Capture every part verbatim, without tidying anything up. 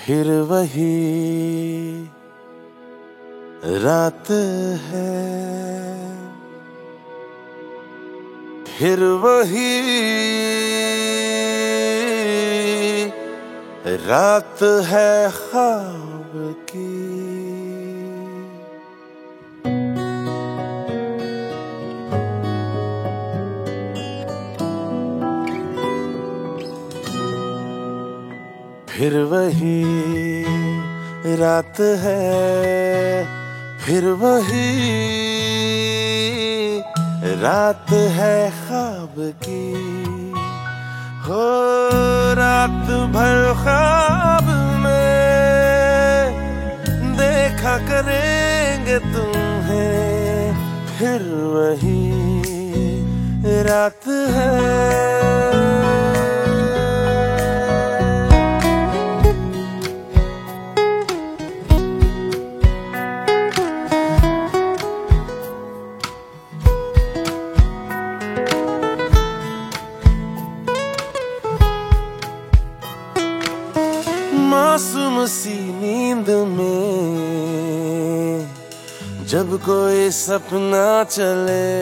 फिर वही रात है, फिर वही रात है ख्वाब की। फिर वही रात है, फिर वही रात है ख्वाब की। हो रात भर ख्वाब में देखा करेंगे तुम्हें, फिर वही रात है। मासूम सी नींद में जब कोई सपना चले,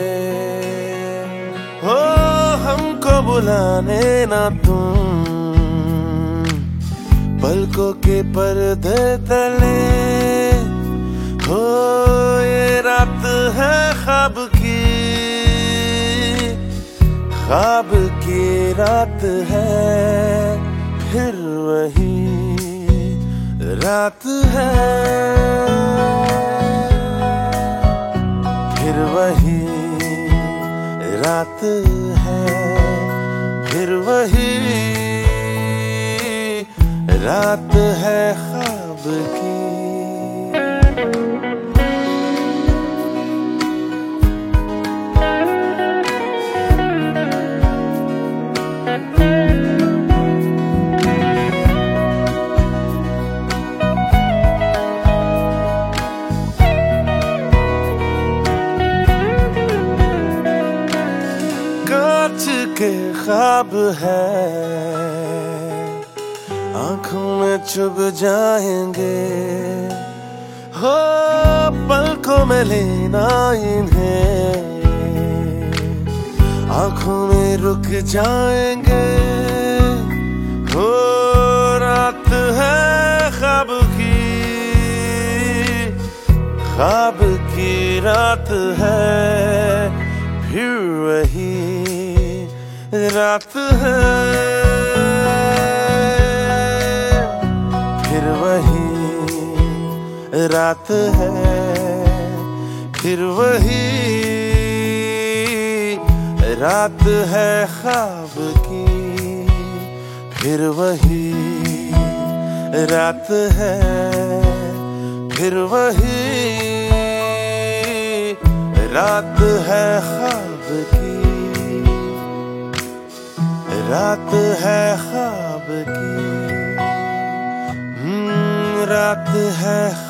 हो हमको बुलाने ना तुम पलकों के पर्दे तले। हो ये रात है ख्वाब की, ख्वाब की रात है, फिर वही रात है, फिर वही रात है, फिर वही रात है ख्वाब की। के ख्वाब है आंखों में चुभ जाएंगे, हो पलकों में लेना इन्हें आंखों में रुक जाएंगे। हो रात है ख्वाब की, ख्वाब की रात है, फिर वही रात है, फिर वही रात है, फिर वही रात है ख्वाब की। फिर वही रात है, फिर वही रात है ख्वाब की, रात है ख्वाब की, रात है।